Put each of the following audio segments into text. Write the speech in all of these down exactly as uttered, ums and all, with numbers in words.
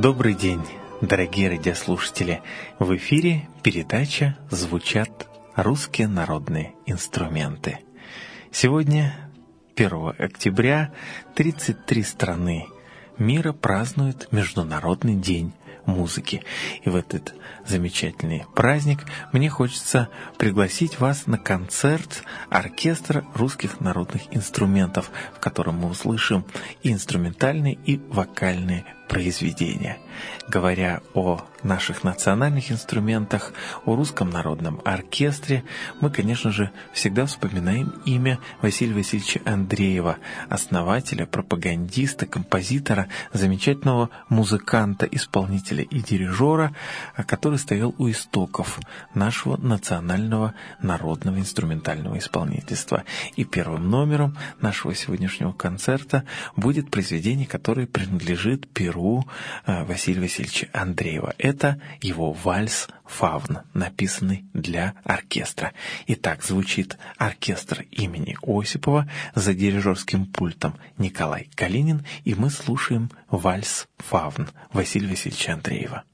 Добрый день, дорогие радиослушатели! В эфире передача «Звучат русские народные инструменты». Сегодня, первого октября, тридцать три страны мира празднуют Международный день музыки. И в этот замечательный праздник мне хочется пригласить вас на концерт оркестра русских народных инструментов, в котором мы услышим и инструментальные, и вокальные произведения. Говоря о наших национальных инструментах, о русском народном оркестре, мы, конечно же, всегда вспоминаем имя Василия Васильевича Андреева, основателя, пропагандиста, композитора, замечательного музыканта, исполнителя и дирижера, который стоял у истоков нашего национального народного инструментального исполнительства. И первым номером нашего сегодняшнего концерта будет произведение, которое принадлежит перу Василия Васильевича Андреева. Это его вальс «Фавн», написанный для оркестра. Итак, звучит оркестр имени Осипова, за дирижерским пультом Николай Калинин, и мы слушаем вальс «Фавн» Василия Васильевича Андреева.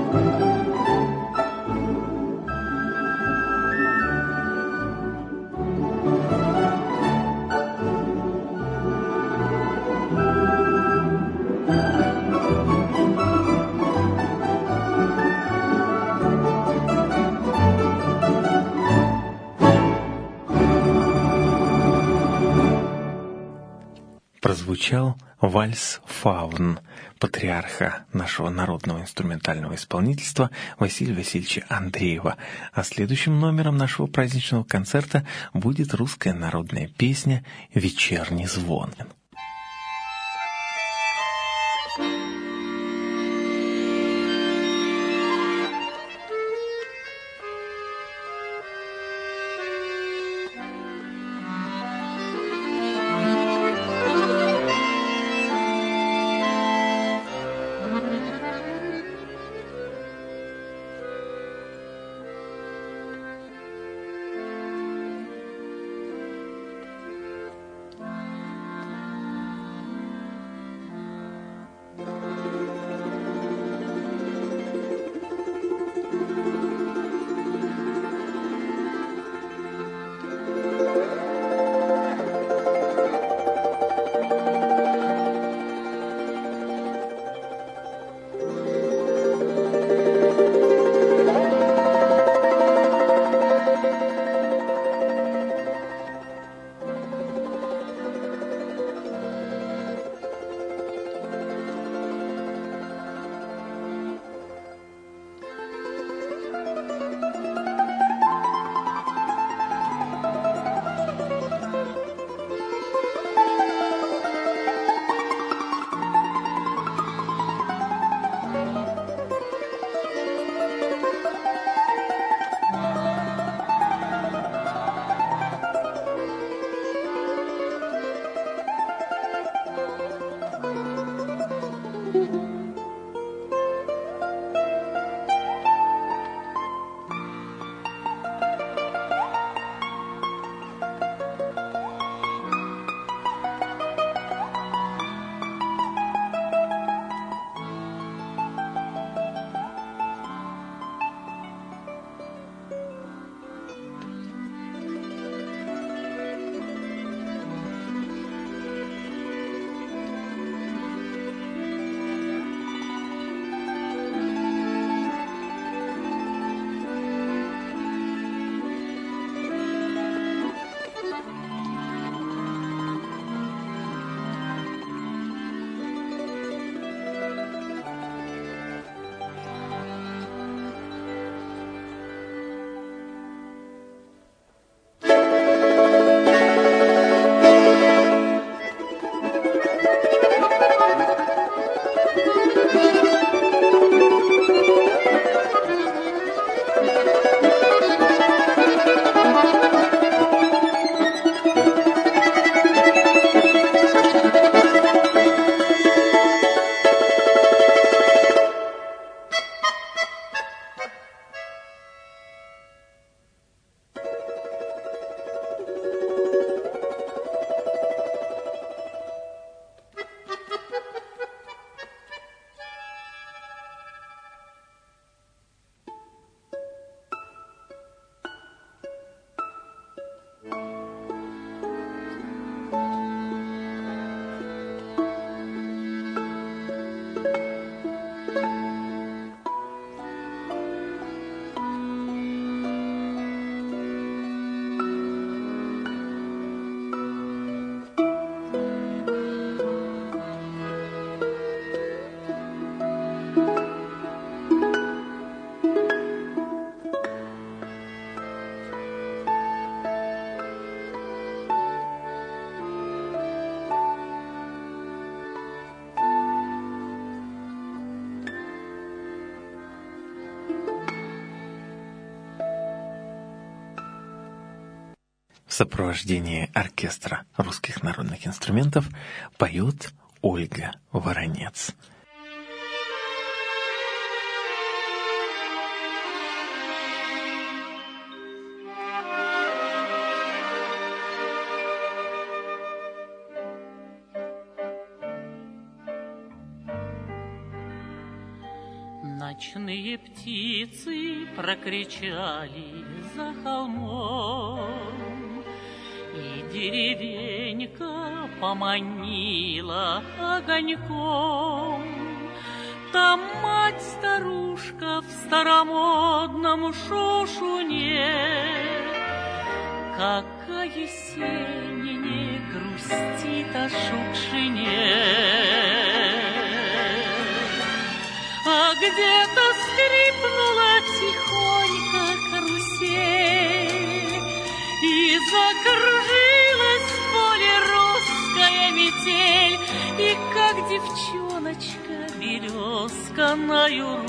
Прозвучал вальс «Фаун» патриарха нашего народного инструментального исполнительства Василия Васильевича Андреева. А следующим номером нашего праздничного концерта будет русская народная песня «Вечерний звон». В сопровождении оркестра русских народных инструментов поет Ольга Воронец. Ночные птицы прокричали за холмом, и деревенька поманила огоньком. Там мать-старушка в старомодном шушуне, какая есень грустит о Шукшине. А где-то скрипнула тихонько карусель, и закружилась в поле русская метель, и как девчоночка березка на юру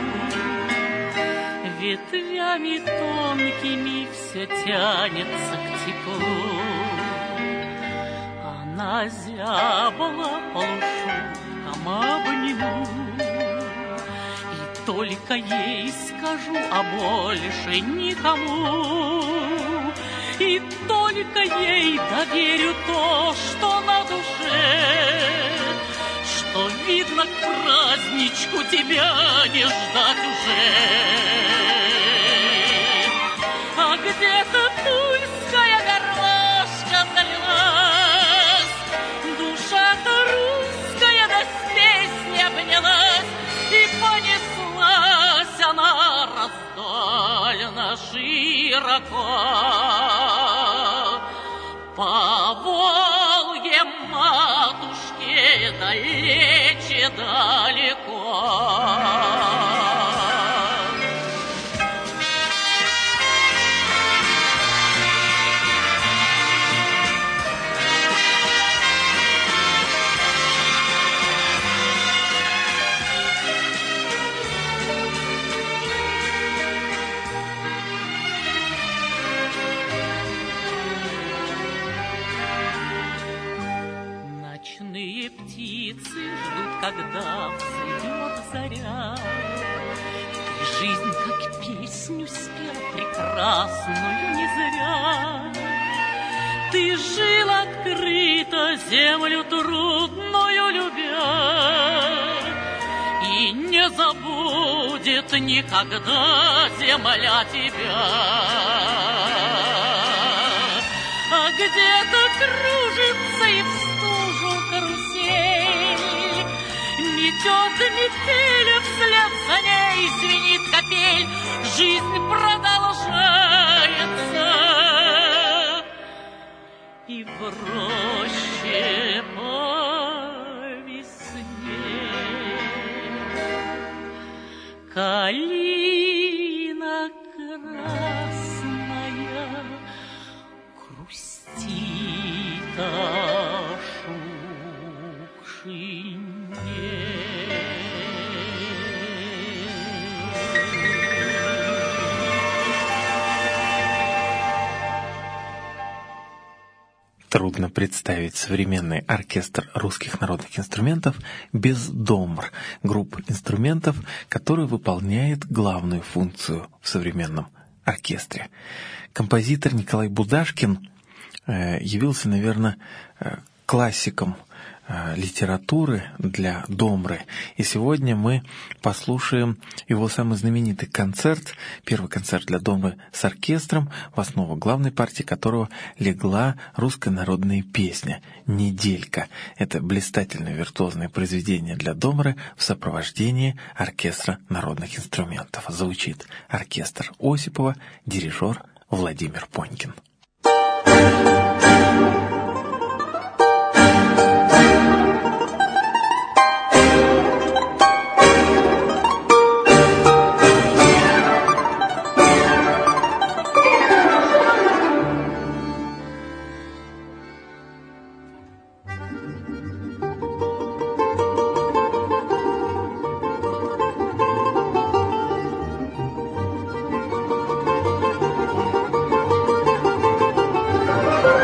ветвями тонкими все тянется к теплу. Она зябла полушубком обниму, только ей скажу, а больше никому. И только ей доверю то, что на душе, что, видно, к праздничку тебя не ждать уже. А где-то тульская горлашка залилась, душа-то русская да с песней обнялась, и понеслась она раздольно широко по Волге матушке далече далеко. Птицы ждут, когда взойдет заря. Ты жизнь как песню спел прекрасную не зря. Ты жил открыто, землю трудную любя, и не забудет никогда земля тебя. А где-то кружится и в стужу карусель, метет метель, вслед за ней звенит капель. Жизнь продолжается, и в роще по весне калина красная грустит о Шукшине. Трудно представить современный оркестр русских народных инструментов без домр, групп инструментов, который выполняет главную функцию в современном оркестре. Композитор Николай Будашкин явился, наверное, классиком литературы для домры. И сегодня мы послушаем его самый знаменитый концерт, первый концерт для домры с оркестром, в основу главной партии которого легла русская народная песня «Неделька». Это блистательное виртуозное произведение для домры в сопровождении оркестра народных инструментов. Звучит оркестр Осипова, дирижер Владимир Понькин. Thank you.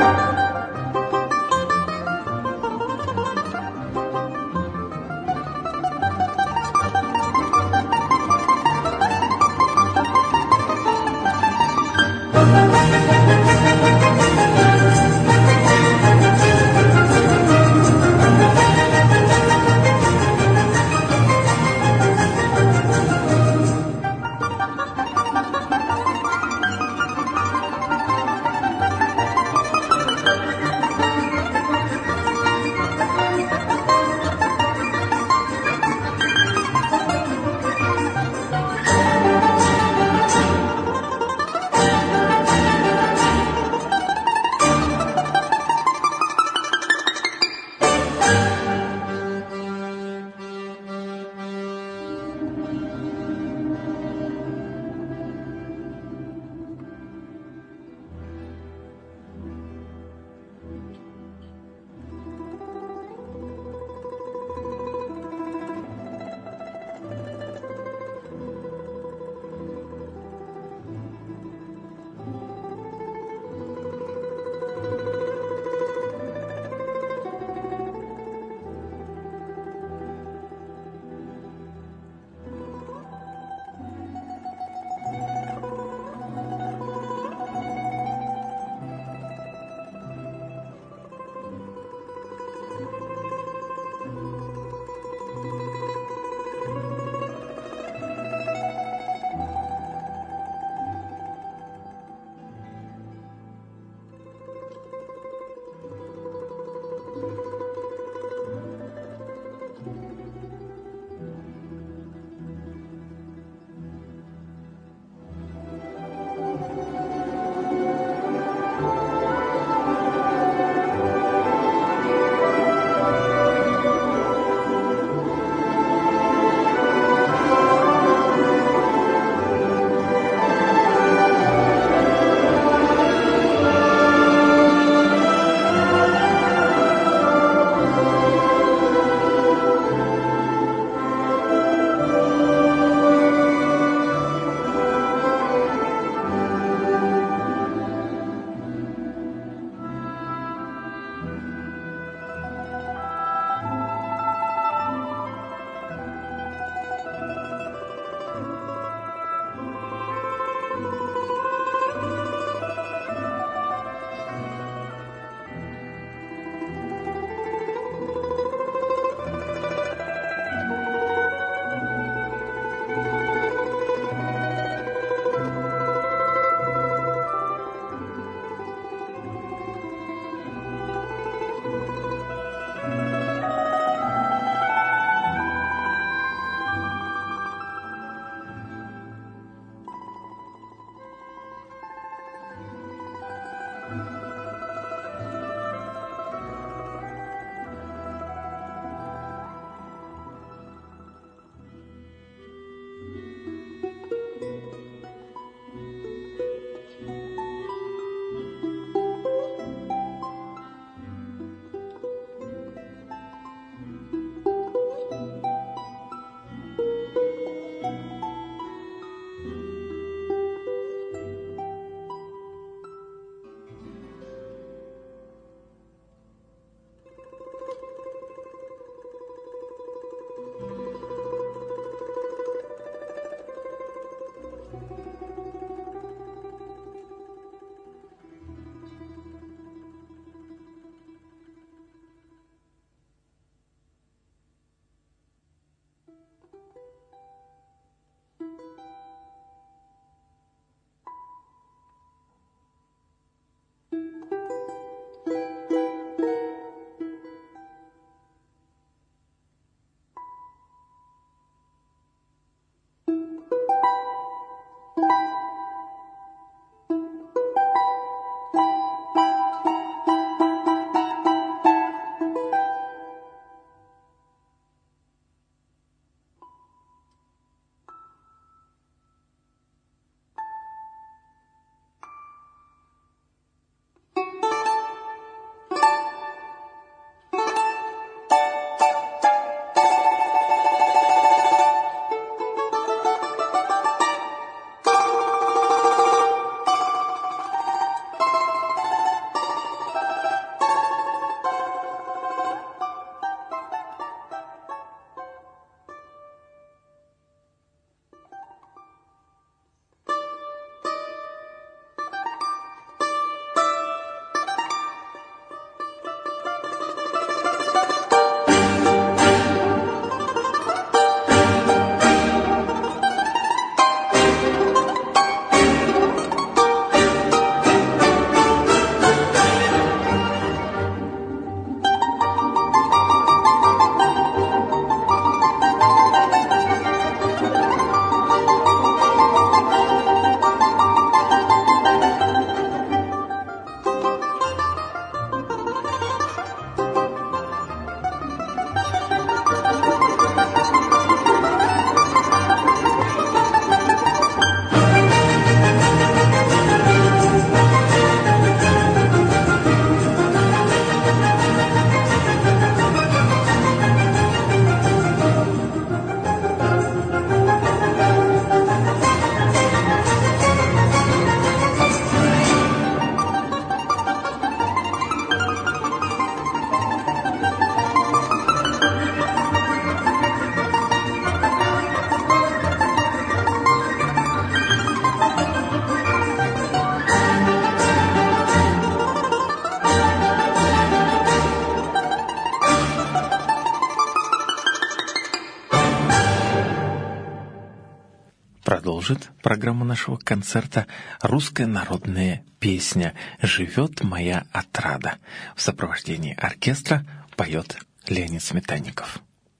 Продолжит программу нашего концерта русская народная песня «Живет моя отрада». В сопровождении оркестра поет Леонид Сметанников.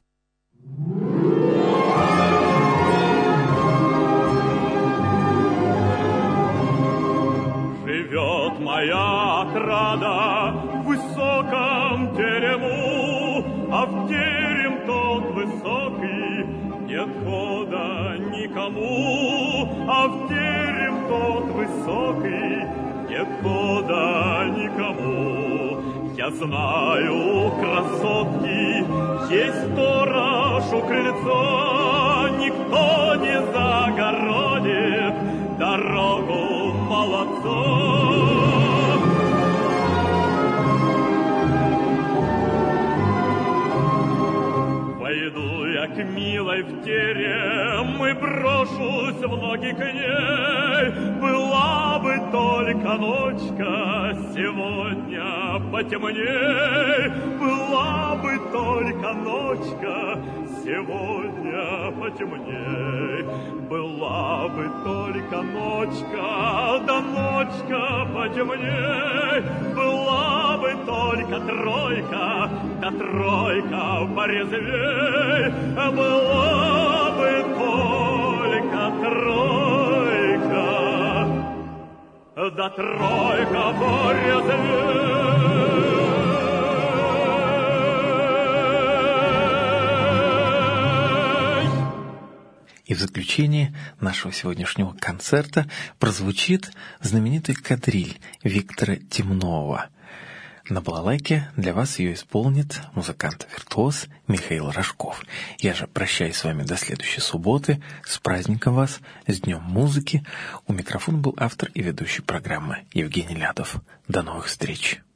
Живет моя отрада в высоком терему, а в терем тот высокий нет хода никому, а в терем тот высокий нет хода никому. Я знаю, красотки, есть сторож у крыльца, никто не загородит дорогу молодцу. Пойду я к милой в терем и брошусь в ноги к ней. Была бы только ночка сегодня потемней, была бы только ночка сегодня потемней, была бы только ночка, да ночка потемней, была бы только тройка, да тройка порезвей, была бы только тройка, да тройка порезвей. И в заключение нашего сегодняшнего концерта прозвучит знаменитый кадриль Виктора Темнова. На балалайке для вас ее исполнит музыкант-виртуоз Михаил Рожков. Я же прощаюсь с вами до следующей субботы. С праздником вас, с Днем музыки. У микрофона был автор и ведущий программы Евгений Лядов. До новых встреч!